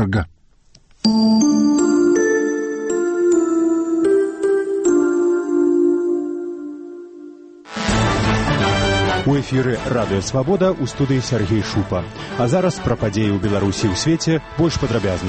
дорого. У эфіры «Радыё Свабода» у студыі Сергей Шупа. А зараз пра падзеі ў Беларусі і ў свеце больш падрабязна.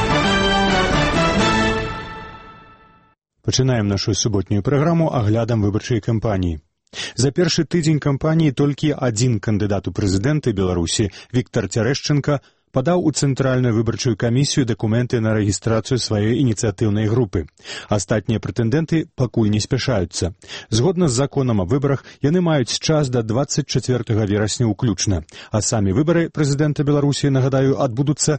Пачынаем нашу суботнюю праграму аглядам выбарчай кампаніі. За першы тыдзень кампаніі толькі адзін кандыдат у прэзідэнты Беларусі, Віктор Цярэшчанка, падаў у Цэнтральную выбарчую камісію дакументы на рэгістрацыю сваёй ініцыятыўнай групы. Астатнія прэтэндэнты пакуль не спяшаюцца. Згодна з законам аб выбарах, яны маюць час да 24 верасня ўключна, а самі выбары прэзідэнта Беларусі, нагадаю, адбудуцца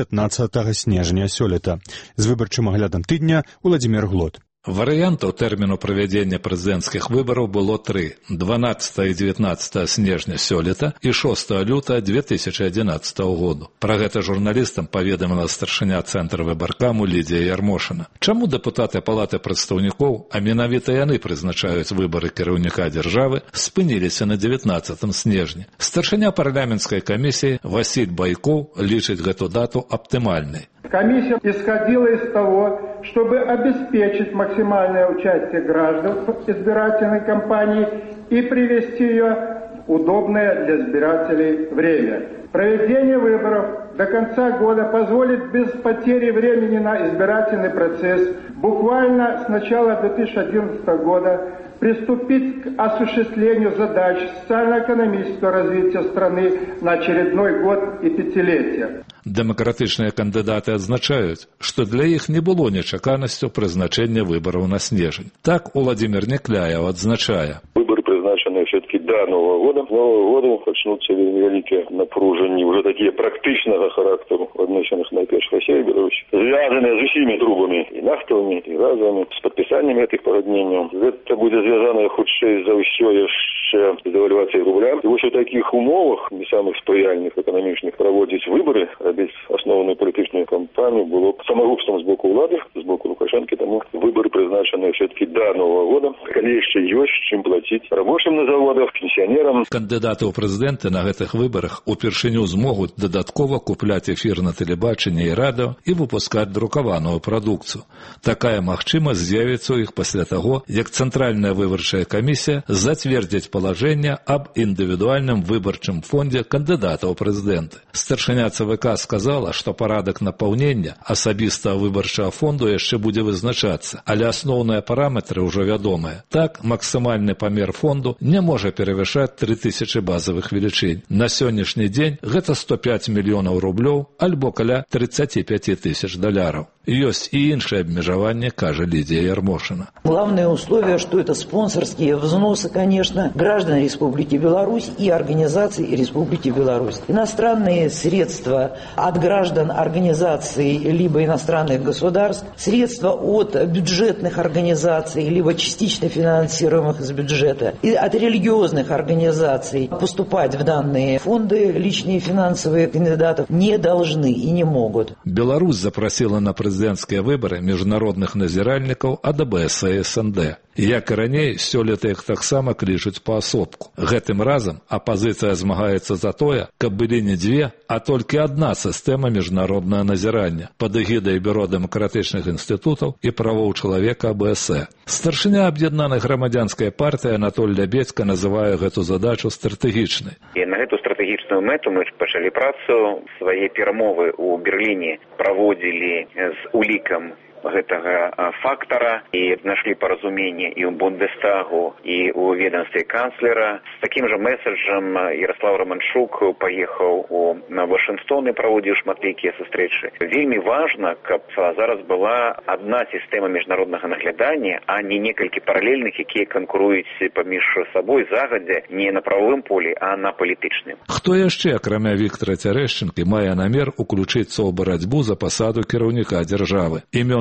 19 снежня сёлета. З выбарчым аглядам тыдня Уладзімір Глот. Варыянтаў тэрміну правядзення прэзідэнцкіх выбараў было 3: 12 і 19 снежня сёлета і 6 лютага 2011 году. Пра гэта журналістам паведаміла старшыня Цэнтра выбаркаму Лідія Ярмошына. Чаму дэпутаты Палаты прадстаўнікоў, а менавіта яны прызначаюць выбары кіраўніка дзяржавы, спыніліся на 19 снежня? Старшыня парламенцкай камісіі Васіль Байкоў лічыць гэту дату аптымальнай. Комиссия исходила из того, чтобы обеспечить максимальное участие граждан в избирательной кампании и привести ее в удобное для избирателей время. Проведение выборов до конца года позволит без потери времени на избирательный процесс буквально с начала 2011 года приступить к осуществлению задач социально-экономического развития страны на очередной год и пятилетие. Дэмакратычныя кандыдаты адзначаюць, што для іх не было нечаканасцю прызначэння выбараў на снежань. Так Уладзімір Некляев адзначае. Выборы призначены все-таки до Нового года. С Нового года начнутся великие напружения, уже такие практичного характера, отмеченных найперш России и Беларуси, связанные с усими трубами, и нафтовыми, и газовыми, с подписанием этих погоднений. Это будет связано худшее за все еще с девальвацией рубля. И вот в таких умовах, не самых сприяльных экономичных, проводить выборы, робить основанную политическую кампанию было самогубством с боку влады, с боку Лукашенко, тому выборы призначены все-таки до Нового года. Конечно, есть чем платить рабочим на заводах, пенсионерам. Кандыдаты ў прэзідэнты на гэтых выбарах упершыню змогуць дадаткова купляць эфір на тэлебачанні і радыё і выпускаць друкаваную прадукцыю. Такая магчымасць з'явіцца ў іх пасля таго, як Цэнтральная выбарчая камісія зацвердзіць палажэнне аб індывідуальным выбарчым фондзе кандыдата ў прэзідэнты. Старшыня ЦВК сказала, што парадак напаўнення асабістага выбарчага фонду яшчэ будзе вызначацца, але асноўныя параметры ўжо вядомыя. Так, максімальны памер фонду не можа перавышаць 3000 базавых велічынь. На сённяшні дзень гэта 105 мільёнаў рублёў альбо каля 35 тысяч доляраў. Ёсць і іншыя абмежаванні, кажа Лидия Ярмошина. Главное условие, что это спонсорские взносы, конечно, граждан Республики Беларусь и организаций Республики Беларусь. Иностранные средства от граждан организаций либо иностранных государств, средства от бюджетных организаций либо частично финансируемых из бюджета и от религиозных организаций поступать в данные фонды личные финансовые кандидатов не должны и не могут. Беларусь запросила на прэзідэнцкія выбары міжнародных назіральнікаў ад АБС і СНД. Як і раней, сёлета іх таксама клічуць паасобку. Гэтым разам апазіцыя змагаецца за тое, каб былі не дзве, а толькі адна сістэма міжнароднага назірання пад эгідай Бюро дэмакратычных інстытутаў і правоў чалавека АБС. Старшыня аб'яднаных грамадзянскай партыі Анатоль Лябедзька называе гэту задачу стратэгічнай. І на гэту стратэгічную мэту мы пачалі працу. Свае перамовы ў Берліне праводзілі з улікам гэтага фактара і знайшлі паразуменне і ў Бундестагу, і ў ведомстве канцлера. З такім жа месаджам Ярослав Романчук паехаў у Вашынгтон і праводзіў шматлікія сустрэчы. Вельмі важна, каб зараз была адна сістэма міжнароднага наглядання, а не некалькі паралельных, якія канкуруюць паміж сабой загадзя не на правовым полі, а на палітычным. Хто яшчэ, акрамя Віктора Цярэшчанкі, мае намер уключыцца ў барацьбу за пасаду кіраўніка дзяржавы? Імёны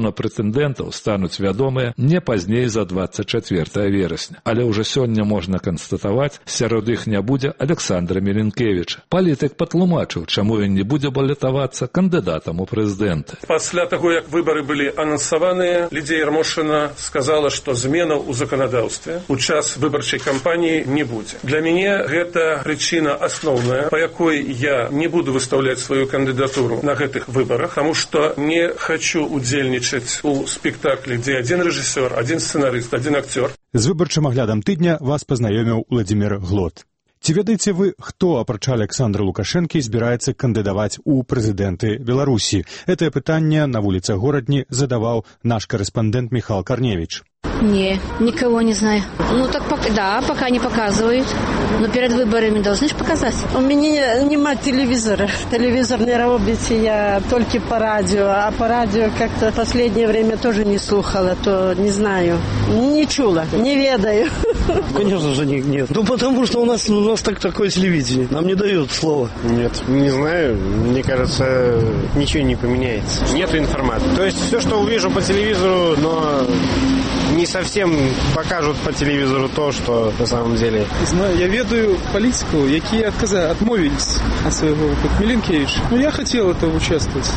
імёны прэтэндэнтаў стануць вядомыя не пазней за 24 верасня. Але ўжо сёння можна канстатаваць, сярод іх не будзе Александра Меленкевіча. Палітык патлумачыў, чаму ён не будзе балатавацца кандыдатам у прэзідэнты. Пасля таго, як выбары былі анансаваныя, Лідія Ярмошына сказала, што зменаў у заканадаўстве у час выбарчай кампаніі не будзе. Для мяне гэта прычына асноўная, па якой я не буду выставляць сваю кандыдатуру на гэтых выбарах, таму што не хочу удзельнічаць у спектаклі, дзе адзін рэжысёр, адзін сцэнарыст, адзін акцёр. З выбарчым аглядам тыдня вас пазнаёміў Владзімір Глот. Ці ведаеце вы, хто, апрача Александра Лукашэнкі, збіраецца кандыдаваць у прэзідэнты Беларусі? Гэтае пытанне на вуліцах горадні задаваў наш карэспандэнт Михал Корневич. Не, никого не знаю. Ну так да, пока не показывают. Но перед выборами должны же показать. У меня нема телевизора. Телевизор не работает, я только по радио. А по радио как-то в последнее время тоже не слухала, то не знаю. Не чула, не ведаю. Конечно же нет. Ну потому что у нас такое телевидение. Нам не дают слова. Нет, не знаю. Мне кажется, ничего не поменяется. Нету информации. То есть все, что увижу по телевизору, но не совсем покажут по телевизору то, что на самом деле. Знаю, я ведаю политику, якія отмовились от своего, как Меленкевич. Но я хотел это участвовать.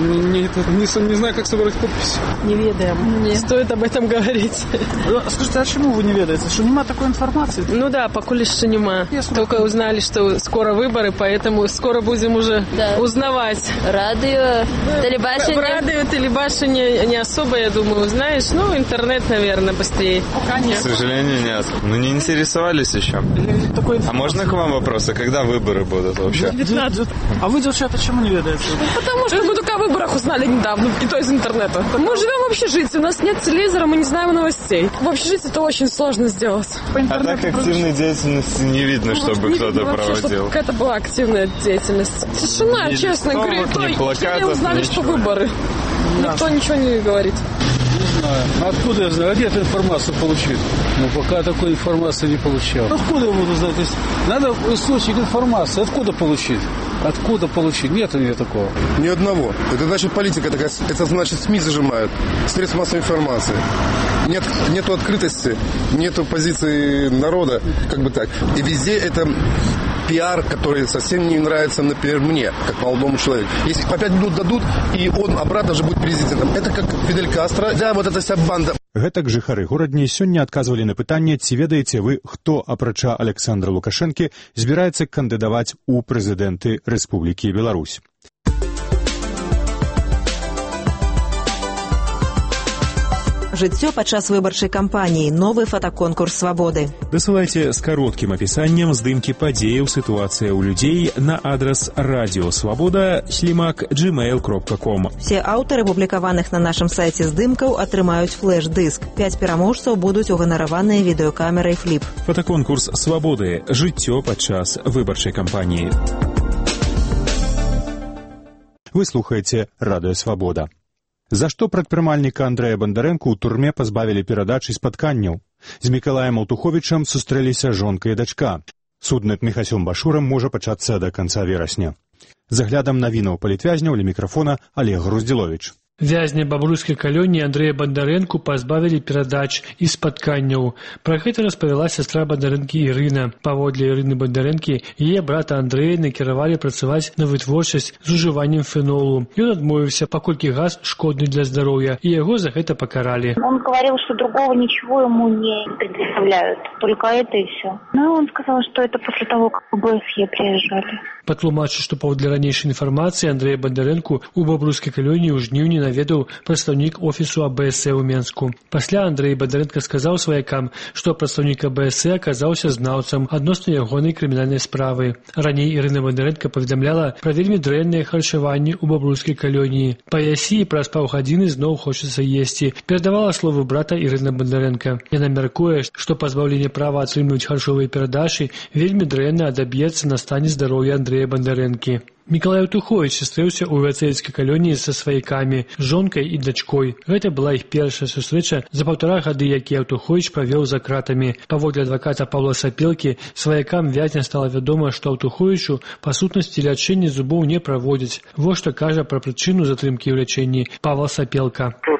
Не знаю, как собрать подпись. Не ведаем. Не стоит об этом говорить. Скажите, а чему вы не ведаете? Что нема такой информации? Ну да, пока еще нема. Только узнали, что скоро выборы, поэтому скоро будем уже узнавать. Радио, телебашение. Радио, телебашение не особо, я думаю, узнаешь. Ну, интернет, наверное, быстрее. Пока нет. К сожалению, нет. Ну, не интересовались еще. А можно к вам вопросы? Когда выборы будут вообще? 19. А вы, девчата, чему не ведаете? Потому что мы только о выборах узнали недавно, и то из интернета. Мы живем в общежитии, у нас нет телевизора, мы не знаем новостей. В общежитии это очень сложно сделать. А так активной деятельности не видно, чтобы кто-то проводил. Какая-то была активная деятельность. Тишина, честно говоря. Не узнали, что выборы. Никто ничего не говорит. Не знаю. Откуда я знаю? А где эту информацию получить? Ну, пока такой информации не получал. Откуда я буду знать? Надо источник информации. Откуда получить? Откуда получить? Нет у нее такого. Ни одного. Это значит политика такая. Это значит СМИ зажимают. Средства массовой информации. Нету открытости, нету позиции народа, как бы так. И везде это пиар, который совсем не нравится, например, мне, как молодому человеку. Если по 5 минут дадут, и он обратно же будет президентом. Это как Фидель Кастро. Да, вот эта вся банда. Гэтак жыхары горадні сёння адказвалі на пытанне, ці ведаеце вы, хто, апрача Александра Лукашэнкі, збіраецца кандыдаваць у прэзідэнты Рэспублікі Беларусь. Жыццё падчас выбарчай кампаніі. Новы фотаконкурс свабоды. Дасылайце з кароткім апісаннем здымкі падзеяў сітуацыя ў людзей на адрас radioswaboda@gmail.com. Все аўтары публікаваных на нашым сайце здымкаў атрымаюць флэш-дыск. 5 пераможцаў будуць уганараваныя відэакамерай фліп. Фотаконкурс свабоды. Жыццё падчас выбарчай кампаніі. Вы слухаеце Радыё Свабода. За што прадпрымальніка Андрэя Бандарэнку ў турме пазбавілі перадачы спатканняў? З Мікалаем Алтуховічам сустрэліся жонка і дачка. Суд над Міхасём Башурам можа пачацца да канца верасня. З аглядам навінаў палітвязняў ля мікрафона Олег Груздзіловіч. Вязня бабруйскай калоніі Андрэя Бандарэнку пазбавілі перадач і спатканняў. Пра гэта распавяла сястра Бандарэнкі Ірына. Паводле Ірыны Бандарэнкі, яе брата Андрэя накіравалі працаваць на вытворчасць з ужываннем фенолу. Ён адмовіўся, паколькі газ шкодны для здароўя, і яго за гэта пакаралі. Он говорил, что другого ничего ему не предоставляют, только это и все. Ну, он сказал, что это после того, как в БСЕ приезжали. Патлумачыў, што паводле ранейшай інфармацыі Андрэя Бандарэнку ў бабруйскай калоніі ў жніўні наведаў прадстаўнік офісу АБСЕ ў Менску. Пасля Андрэй Бандарэнка сказаў сваякам, што прадстаўнік АБСЕ аказаўся знаўцам адносна ягонай крымінальнай справы. Раней Ірына Бандарэнка паведамляла пра вельмі дрэннае харчаванне ў бабруйскай калоніі. Па ясі праз паўгадзіны зноў хочацца есці. Перадавала словы брата Ірына Бандарэнка. Яна мяркуе, што пазбаўленне права атрымліваць харчовыя перадачы вельмі дрэнна адаб'ецца на стане здароўя Андрэя Бандарэнкі. Мікалай Алтуховіч сустрэўся ў вацэйскай калоніі са сваякамі, жонкай і дачкой. Гэта была іх першая сустрэча за 1,5 гады, які Алтуховіч правёў за кратамі. Паводле адваката Павла Сапелкі, сваякам вязня стала вядома, што Алтуховічу па сутнасці лячэнне зубоў не праводзяць. Вось што кажа пра прычыну затрымкі ў лячэнні Павла Сапелка. Там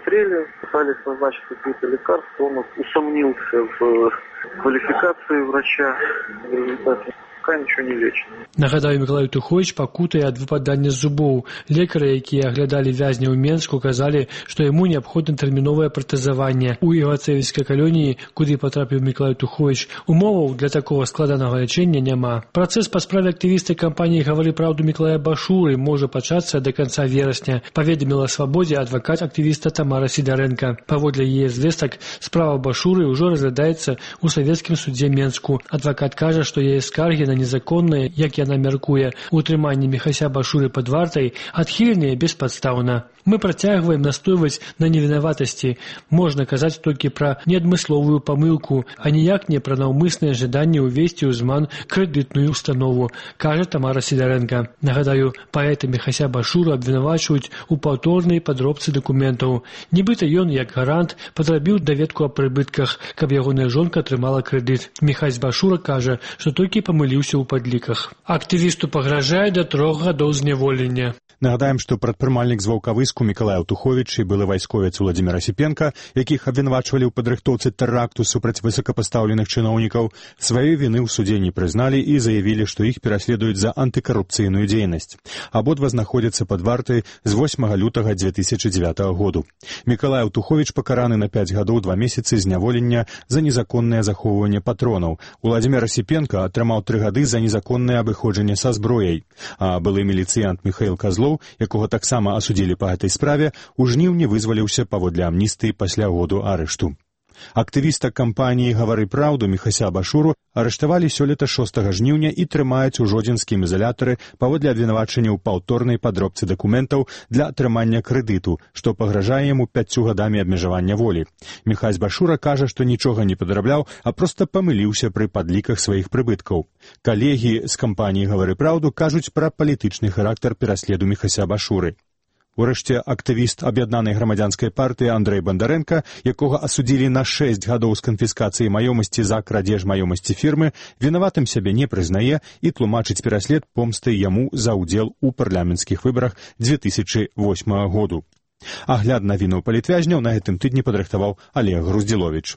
осмотрели, пытались назначить какие-то лекарства. Он усомнился в квалификации врача. В результате пока ничего не лечит. Нагадаю, Микалай Тухович пакутае ад выпадання зубоў. Лекары, якія аглядалі вязня ў Менску, казалі, што яму неабходна тэрміновае пратэзаванне. У Івацэвіцкай калоніі, куды патрапіў Микалай Тухович, умоваў для такога складанага лячэння няма. Працэс па справе актывіста кампаніі «Гавары праўду» Микалая Башуры можа пачацца да канца верасня, паведаміла «Свабодзе» адвакат актывіста Тамара Сідарэнка. Паводле яе звестак, справа Башуры ўжо разглядаецца ў савецкім судзе Менску. Адвакат кажа, што яе скаргі на незаконнае, як яна мяркуе, утрыманне Міхася Башуры пад вартай адхіленыя беспадстаўна. Мы працягваем настойваць на невінаватасці. Можна казаць толькі пра неадмысловую памылку, а ніяк не пра наўмыснае жаданне ўвесці ў зман крэдытную установу, кажа Тамара Сідарэнка. Нагадаю, паэта Міхася Башуру абвінавачваюць у паўторнай падробцы дакументаў. Нібыта ён, як гарант, падрабіў даведку аб прыбытках, каб ягоная жонка атрымала крэдыт. Міхась Башура кажа, што толькі памыліўся ў падліках. Актывісту пагражае да 3 гадоў зняволення. Нагадаем, што прадпрымальнік з Ваўкавыску Мікалай Тухович і былы вайсковец Уладзімір Асіпенка, якіх абвінавачвалі ў падрыхтоўцы тэракту супраць высокапастаўленых чыноўнікаў, сваёй віны ў судзе не прызналі і заявілі, што іх пераследуюць за антыкарупцыйную дзейнасць. Абодва знаходзяцца пад вартай з 8 лютага 2009 году. Мікалай Тухович пакараны на 5 гадоў 2 месяцы зняволення за незаконнае захоўванне патронаў. Уладзімір Асіпенка атрымаў 3 гады за незаконнае абыходжанне са зброяй, а былы міліцыянт Міхаіл Казлоў, якога таксама асудзілі па гэтай справе, у жніўні вызваліўся паводле амністыі пасля году арышту. Актывіста кампаніі «Гавары праўду» Міхася Башуру арыштавалі сёлета 6 жніўня і трымаюць у жодзінскім ізалятары паводле абвінавачання ў паўторнай падробцы дакументаў для атрымання крэдыту, што пагражае яму 5 гадамі абмежавання волі. Міхась Башура кажа, што нічога не падрабляў, а проста памыліўся пры падліках сваіх прыбыткаў. Калегі з кампаніі «Гавары праўду» кажуць пра палітычны характар пераследу Міхася Башуры. Урэшце, актывіст аб'яднанай грамадзянскай партыі Андрэй Бандарэнка, якога асудзілі на 6 гадоў з канфіскацыі маёмасці за крадзеж маёмасці фірмы, вінаватым сябе не прызнае і тлумачыць пераслед помсты яму за ўдзел у парламенцкіх выбарах 2008 году. Агляд навінаў палітвязняў на гэтым тыдні падрыхтаваў Олег Груздзіловіч.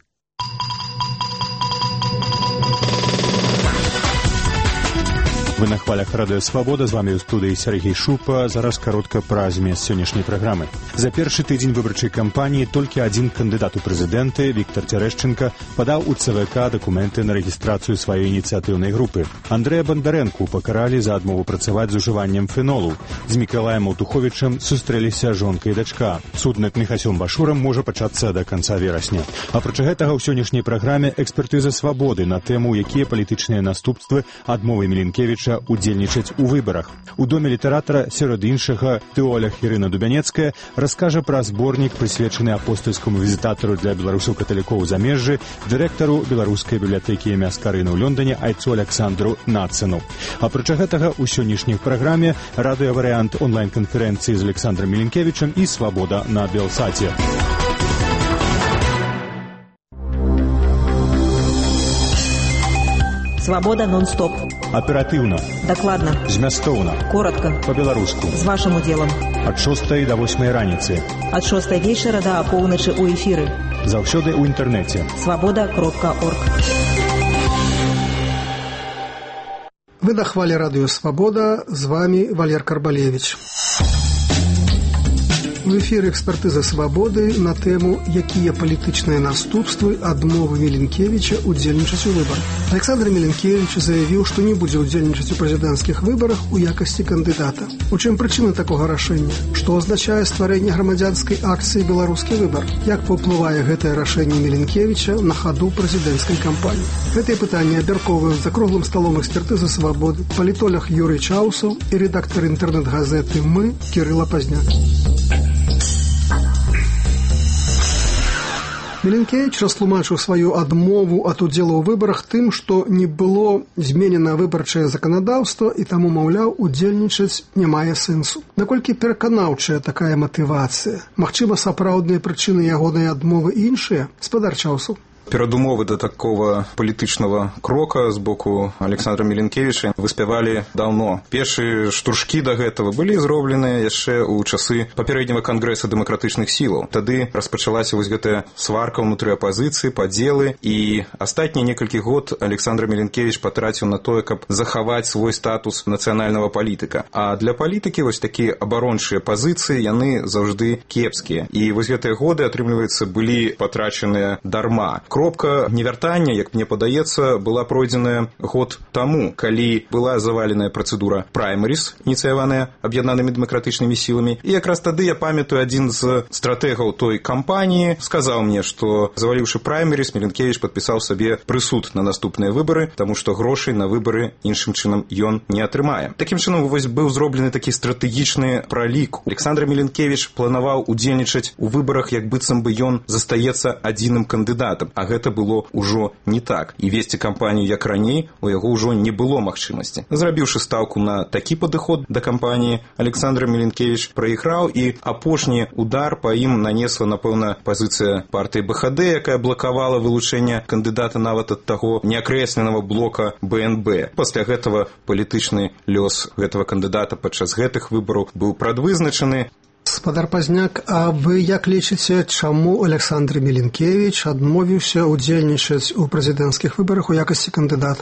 Вы на хвалях радыё «Свабода», з вамі ў студыі Сергей Шупа. Зараз каротка пра змест сённяшняй праграмы. За першы тыдзень выбарчай кампаніі толькі адзін кандыдат у прэзідэнты, Віктор Цярэшчынка, падаў у ЦВК дакументы на рэгістрацыю сваёй ініцыятыўнай групы. Андрэя Бандарэнку пакаралі за адмову працаваць з ужываннем фенолу. З Мікалаем Туховічам сустрэліся жонка і дачка. Суд над Міхасём Башурам можа пачацца да канца верасня. Апрача гэтага ў сённяшняй праграме экспертыза «Свабоды» на тэму, якія палітычныя наступствы адмовы Міленкевіча удзельнічаць у выбарах. У доме літаратара, сярод іншага, тэолог Ірына Дубянецкая раскажа пра зборнік, прысвечаны апостальскаму візітатару для беларусаў-каталікоў у замежжы, дырэктару беларускай бібліятэкі імя Скарыны ў Лондоне айцу Александру Нацыну. Апрача гэтага, у сённяшняй праграме радыёварыянт онлайн-канферэнцыі з Александром Міленкевічам і «Свабода» на Белсаце. «Свобода нон-стоп». Аперативно. Докладно. Змястоўна. Коротко. По-беларуску. С вашим уделом. От 6 до 8 раніцы. От 6 вечера до опоўначы у эфиры. Заўсёды ў інтэрнэце. Свобода.орг. Вы на хвале радио «Свобода». С вами Валер Карбалевич. В эфире экспертиза «Свободы» на тему «Якія палітычныя наступствы адмовы Міленкевіча удзельнічаць у выбарах». Александр Міленкевіч заявіў, што не будзе удзельнічаць у прэзідэнцкіх выбарах у якасці кандыдата. У чым прычына такога рашэння? Што азначае стварэнне грамадзянскай акцыі «Беларускі выбар»? Як паўплывае гэтае рашэнне Міленкевіча на хаду прэзідэнцкай кампаніі? Гэтыя пытанні абмяркоўваюць за круглым сталом экспертызы «Свободы» палітолог Юрый Чаусаў і рэдактар інтэрнэт-газеты «Мы» Кірыла Пазняк. Міленкевіч растлумачыў сваю адмову ад удзелу ў выбарах тым, што не было зменена выбарчае заканадаўства і таму, маўляў, удзельнічаць не мае сэнсу. Наколькі пераканаўчая такая матывацыя? Магчыма, сапраўдныя прычыны ягонай адмовы іншыя? Спадар Чаусаў. Перадумовы да такого палітычнага крока з боку Александра Меленкевіча выспявалі даўно. Першыя штуршкі да гэтага былі зробленыя яшчэ ў часы папярэдняга кангрэса дэмакратычных сілаў. Тады распачалася вось гэтая сварка ўнутры апазіцыі, падзелы, і астатнія некалькі год Александр Меленкевіч патраціў на тое, каб захаваць свой статус нацыянальнага палітыка. А для палітыкі вось такія абарончыя пазіцыі, яны заўжды кепскія. І вось гэтыя годы, атрымліваецца, былі патрачаныя дарма. Кропка невяртання, як мне падаецца, была пройдзеная год таму, калі была заваленая працэдура праймаріс, ініцыяваная аб'яднанымі дэмакратычнымі сіламі. І якраз тады, я памятаю, адзін з стратэгаў той кампаніі сказаў мне, што заваліўшы праймаріс, Меленкевіч падпісаў сабе прысуд на наступныя выбары, таму што грошай на выбары іншым чынам ён не атрымае. Такім чынам, вось быў зроблены такі стратэгічны пралік. Александр Меленкевіч планаваў удзельнічаць у выбарах, як быццам бы ён застаецца адзіным кандыдатам, а гэта было ўжо не так. І весці кампанію як раней у яго ўжо не было магчымасці. Зрабіўшы стаўку на такі падыход да кампаніі, Александр Меленкевіч прайграў, і апошні удар па ім нанесла, напэўна, пазіцыя партыі БХД, якая блакавала вылучэнне кандыдата нават ад таго неакрэсленага блока БНБ. Пасля гэтага палітычны лёс гэтага кандыдата падчас гэтых выбараў быў прадвызначаны. Спадар Пазняк, а вы як лічыце, чаму Александр Меленкевіч адмовіўся удзельнічаць у прэзідэнцкіх выбарах у якасці кандыдата?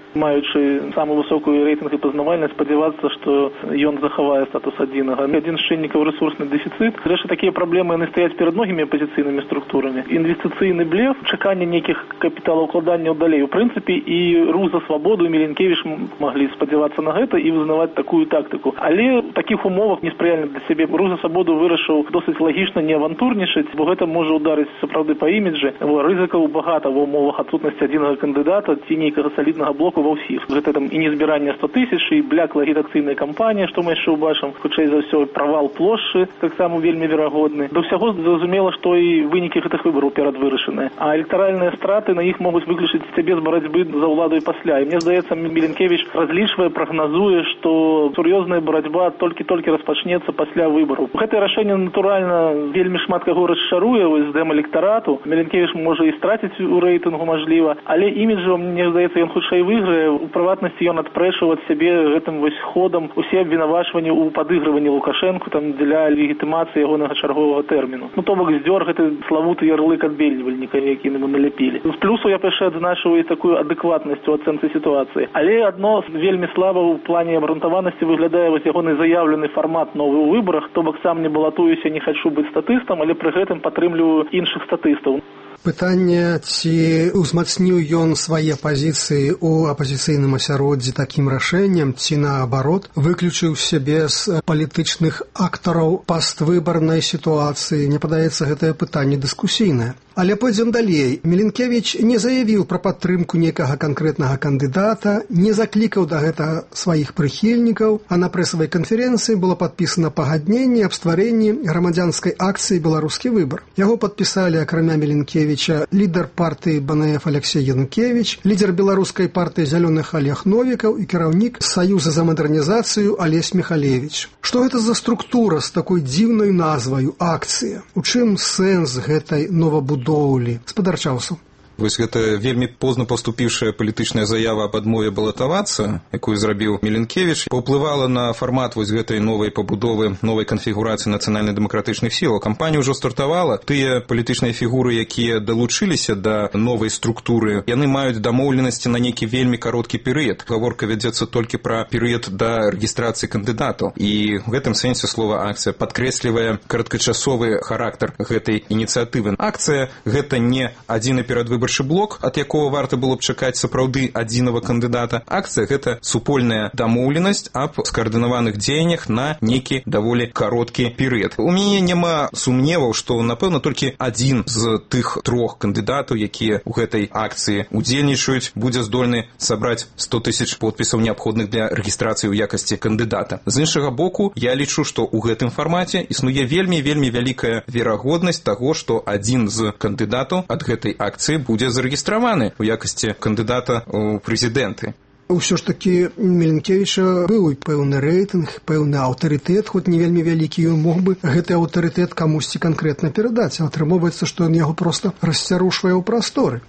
Маючы самую высокую рэйтынг і пазнавальнасць, спадзявацца, што ён захавае статус адзінага. Адзін з чыннікаў рэсурсны дэфіцыт. Зрэшты, такія праблемы яны стаяць перад многімі апазіцыйнымі структурамі. Інвестыцыйны блеф, чаканне нейкіх капіталаўкладанняў далей. У прынцыпе, і Рух за свабоду, і Меленкевіч маглі спадзявацца на гэта і вызнаваць такую тактыку. Але ў такіх умовах неспрыяльных для сябе Рух за свабоду вырашыў досыць лагічна не авантурнічаць, бо гэта можа ударыць сапраўды па іміджы. Рызыкаў багата ва ўмовах адсутнасці адзінага кандыдата ці нейкага саліднага блоку ва ўсіх. Гэта там і незбіранне 100 тысяч, і блякла агітацыйная кампанія, што мы яшчэ ўбачым, хутчэй за ўсё правал плошчы, таксама вельмі верагодны. Да ўсяго зразумела, што і вынікі гэтых выбараў перадвырашаныя. А электаральныя страты на іх могуць выключыць сябе з барацьбы за ўладу і пасля. І мне здаецца, Меленкевіч разлічвае, прагназуе, што сур'ёзная барацьба толькі распачнецца пасля выбараў. Гэтае рашэнне, натуральна, вельмі шмат каго расчаруе з дэм-электарату. Меленкевіч можа і страціць у рэйтынгу, мажліва, але іміджам, мне здаецца, ён хутчэй выйграе. У прыватнасці ён адпрэчыў ад сябе гэтым вось ходам усе абвінавачванні ў падыгрыванні Лукашэнку там для легітымацыі ягонага чарговага тэрміну. Ну, то бок здзёр гэты славуты ярлык адбельнівальніка, які яму налепілі. З плюсу я яшчэ адзначыў і такую адэкватнасць у ацэнцы сітуацыі. Але адно вельмі слаба ў плане абрунтаванасці выглядае вось ягоны заяўлены фармат новы ў выбарах, то бок сам не балатуюся, не хачу быць статыстам, але пры гэтым падтрымліваю іншых статыстаў. Пытанне, ці ўзмацніў ён свае пазіцыі ў апазіцыйным асяроддзі такім рашэннем, ці наабарот, выключыў сябе з палітычных актараў паствыбарнай сітуацыі. Мне падаецца, гэтае пытанне дыскусійнае. Але пойдзем далей. Меленкевіч не заявіў пра падтрымку нейкага канкрэтнага кандыдата, не заклікаў да гэтага сваіх прыхільнікаў, а на прэсавай канферэнцыі было падпісана пагадненне аб стварэнні грамадзянскай акцыі «Беларускі выбар». Яго падпісалі, акрамя Меленкевіча, лідар партыі БНФ Алексей Янукевич, лідар беларускай партыі «Зялёных» Олег Новікаў і кіраўнік Саюза за мадэрнізацыю Алесь Михалевич. Што гэта за структура з такой дзіўнай назваю «акцыя»? У чым сэнс гэтай новабудоўлі? Спадар Чаўсу. Вось гэта вельмі позна паступіўшая палітычная заява аб адмове балатавацца, якую зрабіў Меленкевіч, паўплывала на фармат вось гэтай новай пабудовы, новай канфігурацыі нацыянальна-дэмакратычных сілаў. Кампанія ўжо стартавала. Тыя палітычныя фігуры, якія далучыліся да новай структуры, яны маюць дамоўленасці на нейкі вельмі кароткі перыяд. Гаворка вядзецца толькі пра перыяд да рэгістрацыі кандыдатаў. І в гэтым сэнсе слова «акцыя» падкрэслівае кароткачасовы характар гэтай ініцыятывы. Акцыя – гэта не адзіны перадвыбарчы блок, ад якого варта было б чакаць сапраўды адзінага кандыдата. Акцыя – гэта супольная дамоўленасць аб скаардынаваных дзеяннях на нейкі даволі кароткі перыяд. У мяне няма сумневаў, што, напэўна, толькі адзін з тых трох кандыдатаў, якія ў гэтай акцыі удзельнічаюць, будзе здольны сабраць 100 тысяч подпісаў, неабходных для рэгістрацыі ў якасці кандыдата. З іншага боку, я лічу, што ў гэтым фармаце існуе вельмі вялікая верагоднасць таго, што адзін з кандыдатаў ад гэтай акцыі будзе зарэгістраваны ў якасці кандыдата ў прэзідэнты. Усё ж такі Меленкевіча быў пэўны рэйтынг, пэўны аўтарытэт, хоць не вельмі вялікі, ён мог бы гэты аўтарытэт камусьці канкрэтна перадаць. Атрымоўваецца, што ён яго проста расцярушвае ў прасторы.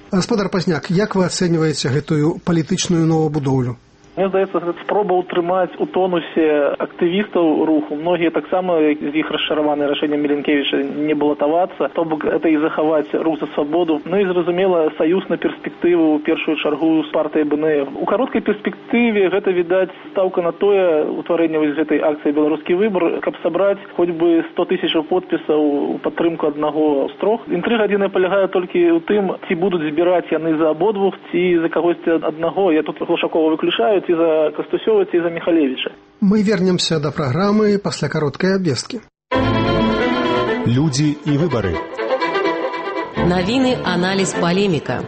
Гаспадар Пазняк, як вы ацэньваеце гэтую палітычную новабудоўлю? Мне здаецца, гэта спроба ўтрымаць у тонусе актывістаў руху. Многія таксама з іх расчараваны рашэннем Міленкевіча не балатавацца, то бок гэта і захаваць рух за свабоду. Ну і зразумела, саюз на перспектыву, у першую чаргу з партыяй БНФ. У кароткай перспектыве гэта, відаць, стаўка на тое ўтварэнне вось гэтай акцыі «Беларускі выбар», каб сабраць хоць бы 100 000 подпісаў у падтрымку аднаго з трох. Інтрыга адзіная палягае толькі ў тым, ці будуць збіраць яны за абодвух, ці за кагосьці аднаго. Я тут Глушакова выключаю, ці за Кастусёва, ці за Михалевича. Мы вернемся до программы пасля кароткай абвесткі. Людзі і выбары. Навіны, аналіз, палеміка.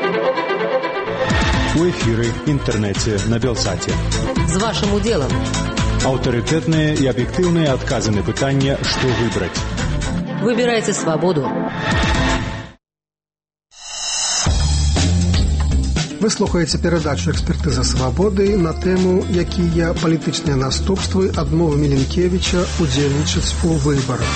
У эфіры, інтэрнэце, на Белсаце. З вашым удзелам. Аўтарытэтныя і аб'ектыўныя адказы на пытанне, што выбраць. Выбірайце свабоду. Вы слухаеце перадачу «Экспертыза свабоды» на тэму, якія палітычныя наступствы адмовы Міленкевіча удзельнічаць у выбарах.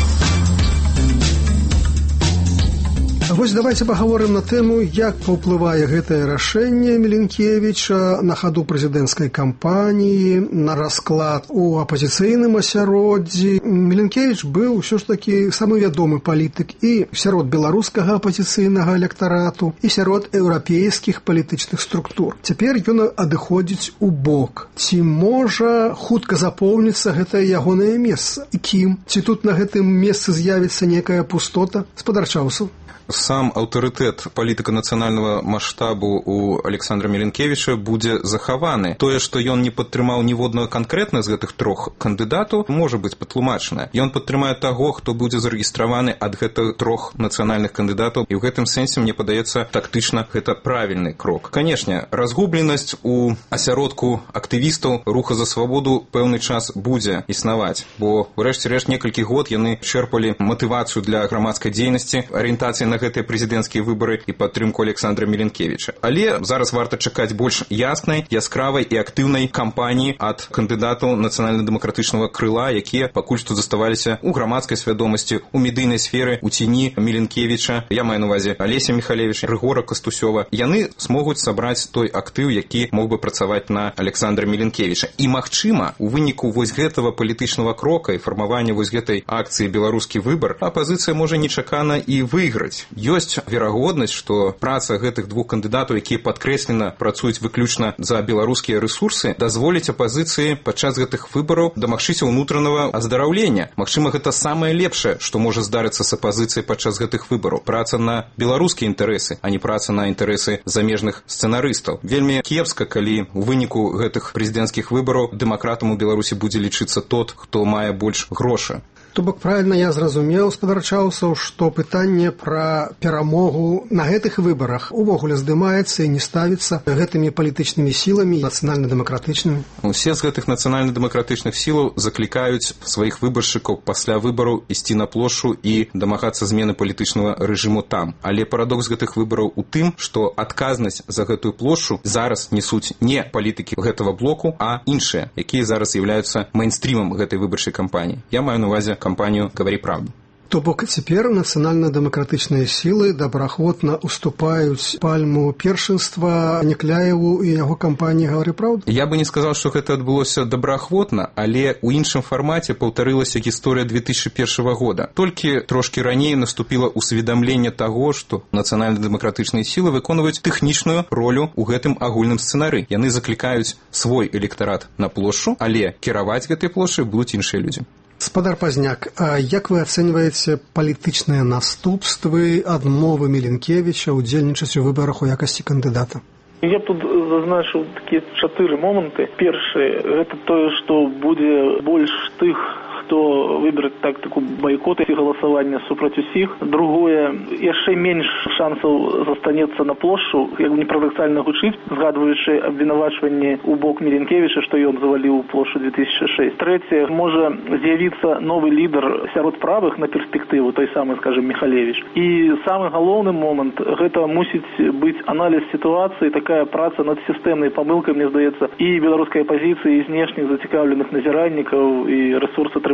Вось давайте паговорым на тэму, як паўплывае гэтае рашэнне Міленкевіча на хаду прэзідэнцкай кампаніі, на расклад у апазіцыйным асяроддзі. Міленкевіч быў усё ж такі самы вядомы палітык і сярод беларускага апазіцыйнага электарату, і сярод еўрапейскіх палітычных структур. Цяпер ён адыходзіць у бок. Ці можа хутка запоўніцца гэтае ягонае месца? І кім? Ці тут на гэтым месцы з'явіцца некая пустота? Спадар Чаўсаў. Сам аўтарытэт палітыка нацыянальнага маштабу у Александра Міленкевіча будзе захаваны. Тое, што ён не падтрымаў ніводнага канкрэтна з гэтых трох кандыдатаў, можа быць патлумачана. Ён падтрымае таго, хто будзе зарэгістраваны ад гэтых трох нацыянальных кандыдатаў, і ў гэтым сэнсе, мне падаецца, тактычна гэта правільны крок. Канешне, разгубленасць у асяродку актывістаў руха за свабоду пэўны час будзе існаваць, бо ўрэшце рэшт некалькі год яны чэрпалі матывацыю для грамадскай дзейнасці, арыентацыі на гэтыя прэзідэнцкія выбары і падтрымку Александра Міленкевіча. Але зараз варта чакаць больш яснай, яскравай і актыўнай кампаніі ад кандыдатаў нацыянальна-дэмакратычнага крыла, якія пакуль што заставаліся ў грамадскай свядомасці, у медыйнай сферы, у ціні Міленкевіча, я маю на увазе Алеся Михалевича, Рыгора Кастусёва. Яны смогуць сабраць той актыў, які мог бы працаваць на Александра Міленкевіча. І, магчыма, у выніку вось гэтага палітычнага крока і фармавання вось гэтай акцыі «Беларускі выбар» апазіцыя можа нечакана і выйграць. Ёсць верагоднасць, што праца гэтых двух кандыдатаў, якія падкрэслена працуюць выключна за беларускія рэсурсы, дазволіць апазіцыі падчас гэтых выбараў дамагчыся ўнутранага аздараўлення. Магчыма, гэта самае лепшае, што можа здарыцца з апазіцыяй падчас гэтых выбараў. Праца на беларускія інтарэсы, а не праца на інтарэсы замежных сцэнарыстаў. Вельмі кепска, калі у выніку гэтых прэзідэнцкіх выбараў дэмакратам у Беларусі будзе лічыцца тот, хто мае больш грошай. То бок правільна я зразумеў, спадар Чаўсаў, што пытанне пра перамогу на гэтых выбарах увогуле здымаецца і не ставіцца гэтымі палітычнымі сіламі нацыянальна-дэмакратычнымі. Усе з гэтых нацыянальна-дэмакратычных сілаў заклікаюць сваіх выбаршчыкаў пасля выбараў ісці на плошчу і дамагацца змены палітычнага рэжыму там. Але парадокс гэтых выбараў у тым, што адказнасць за гэтую плошчу зараз несуць не палітыкі гэтага блоку, а іншыя, якія зараз з'яўляюцца мейнстрімам гэтай выбарчай кампаніі. Я маю на увазе кампанію «Говори правду». То бок цяпер нацыянальна-дэмакратычныя сілы добраахвотна уступаюць пальму першынства Некляеву і яго кампаніі «Говори правду»? Я бы не сказаў, што гэта адбылося добраахвотна, але ў іншым фармаце паўтарылася гісторыя 2001 года. Толькі трошкі раней наступіла усведамленне таго, што нацыянальна-дэмакратычныя сілы выконваюць тэхнічную ролю ў гэтым агульным сцэнары. Яны заклікаюць свой электарат на плошчу, але кіраваць гэтай плошчай будуць іншыя людзі. Спадар Пазняк, а як вы ацэньваеце палітычныя наступствы адмовы Міленкевіча удзельнічаць у выбарах у якасці кандыдата? Я б тут зазначыў такія 4 моманты. Першы, гэта тое, што будзе больш тых, хто выбераць тактыку байкота і галасавання супраць усіх. Другое, яшчэ менш шансаў застанецца на плошчу, як не парадаксальна гучыць, згадваючы абвінавачванне ў бок Міленкевіча, што ён заваліў плошчу 2006. Трэцяе, можа з'явіцца новы лідар сярод правых на перспектыву, той самы, скажем, Михалевич. І самы галоўны момант, гэта мусіць быць аналіз сітуацыі, такая праца над сістэмнай памылкай, мне здаецца, і беларускай апазіцыі, і знешніх зацікаўленых назіраннікаў, і рэсурсатрымальнікаў,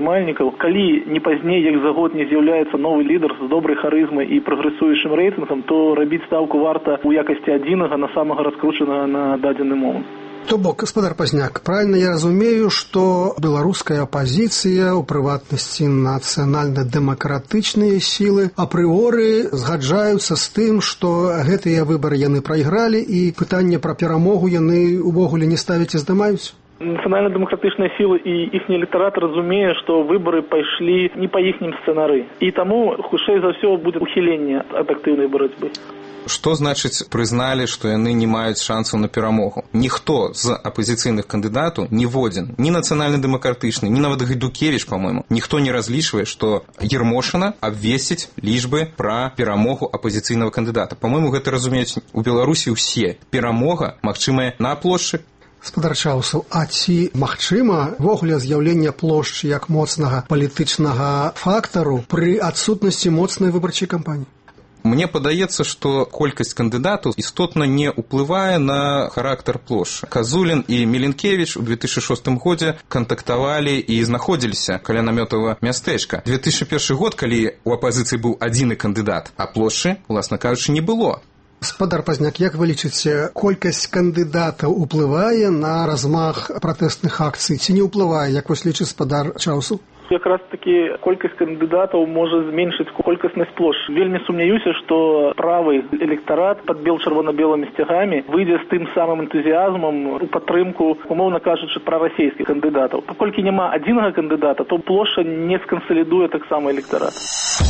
прымальнікаў, калі не пазней, як за год не з'яўляецца новы лідар з добрай харызмай і прагрэсуючым рэйтынгам, то рабіць стаўку варта ў якасці адзінага на самага раскручанага на дадзены момант. То бок, гаспадар Пазняк, правильно я разумею, што беларуская апазіцыя, у прыватнасці нацыянальна-дэмакратычныя сілы, апрыоры згаджаюцца з тым, што гэтыя выбары яны прайгралі і пытанне пра перамогу яны увогуле не ставяць і здымаюць? Нацыянальна-дэмакратычныя сілы і іхні электарат разумее, што выбары пайшлі не па іхнім сцэнары. І таму, хутчэй за ўсё, будзе ухіленне ад актыўнай барацьбы. Што значыць прызналі, што яны не маюць шансаў на перамогу? Ніхто з апазіцыйных кандыдатаў ніводзін, ні нацыянальна-дэмакратычны, ні нават Гайдукевіч, па-мойму, ніхто не разлічвае, што Ермошына абвесціць лічбы пра перамогу апазіцыйнага кандыдата. Па-мойму, гэта разумеюць у Беларусі ўсе. Перамога магчымая на плошчы. Гаспадар Чаусаў, а ці магчыма ввогуле з'яўленне плошчы як моцнага палітычнага фактару пры адсутнасці моцнай выбарчай кампаніі? Мне падаецца, што колькасць кандыдатаў істотна не ўплывае на характар плошчы. Казулін і Міленкевіч у 2006 годзе кантактавалі і знаходзіліся каля намётавага мястэчка. 2001 год, калі ў апазіцыі быў адзіны кандыдат, а плошчы, уласна кажучы, не было. Гаспадар Пазняк, як вы лічыце, колькасць кандыдатаў уплывае на размах пратэстных акцый, ці не ўплывае, як вось лічыць гаспадар Чаусаў? Якраз таки колькасць кандыдатаў можа зменшыць колькаснасць плошч. Вельмі сумняюся, што правы электарат пад бел-чырвона-белымі сцягамі выйдзе з тым самым энтузіязмам у падтрымку, умоўна кажучы, прарасійскіх кандыдатаў. Паколькі няма адзінага кандыдата, то плошча не скансалідуе таксама электарат.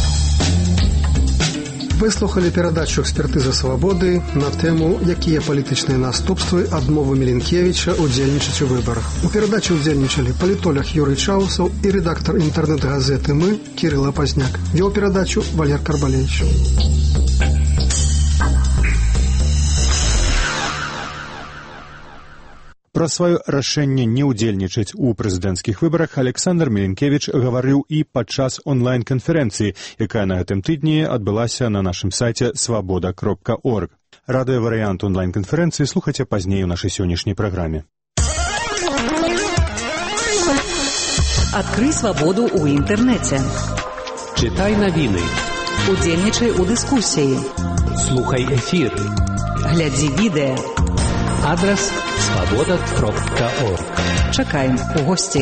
Выслухали перадачу «Экспертыза свабоды» на тэму «Якія палітычныя наступствы адмовы Міленкевіча удзельнічаць у выбарах». У перадачы удзельнічалі палітолог Юрый Чаусаў і рэдактар інтэрнэт-газеты «Мы» Кірыла Пазняк. Вёў перадачу Валер Карбалевич. Пра сваё рашэнне не ўдзельнічаць у прэзідэнцкіх выбарах Александр Міленкевіч гаварыў і падчас онлайн-канферэнцыі, якая на гэтым тыдні адбылася на нашым сайце свабода.орг. Радыёварыянт онлайн-канферэнцыі слухайце пазней у нашай сённяшняй праграме. Адкрый свабоду ў інтэрнэце. Чытай навіны. Удзельнічай у дыскусіі. Слухай эфір. Глядзі відэа. Адрес свобода.орг. Чакаем у госці.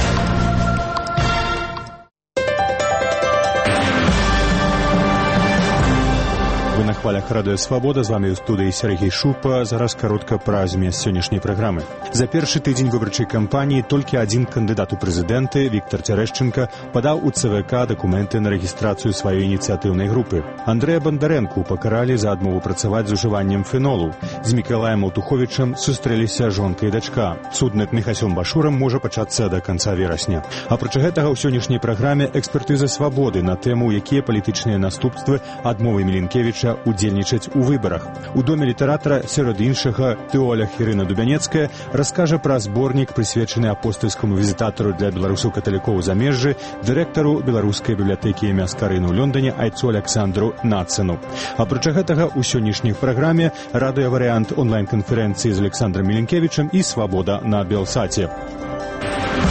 Вы на хвалях радыё «Свабода», з вамі ў студыі Сергей Шупа. Зараз каротка пра змест сённяшняй праграмы. За першы тыдзень выбарчай кампаніі толькі адзін кандыдат у прэзідэнты, Віктор Цярэшчынка, падаў у ЦВК дакументы на рэгістрацыю сваёй ініцыятыўнай групы. Андрэя Бандарэнку пакаралі за адмову працаваць з ужываннем фенолу. З Мікалаем Аўтуховічам сустрэліся жонка і дачка. Суд над Міхасём Башурам можа пачацца да канца верасня. Апрача гэтага ў сённяшняй праграме «Экспертыза свабоды» на тэму, якія палітычныя наступствы адмовы Міленкевіча удзельнічаць у выбарах. У доме літаратара, сярод іншага, тэолог Ірына Дубянецкая раскажа пра зборнік, прысвечаны апостальскаму візітатару для беларусаў-каталікоў замежжы, дырэктару беларускай бібліятэкі імя Скарыны ў Лондоне айцу Александру Нацыну. Апрача гэтага ў сённяшняй праграме радыёварыянт онлайн-канферэнцыі з Александром Міленкевічам і «Свабода» на Белсаце.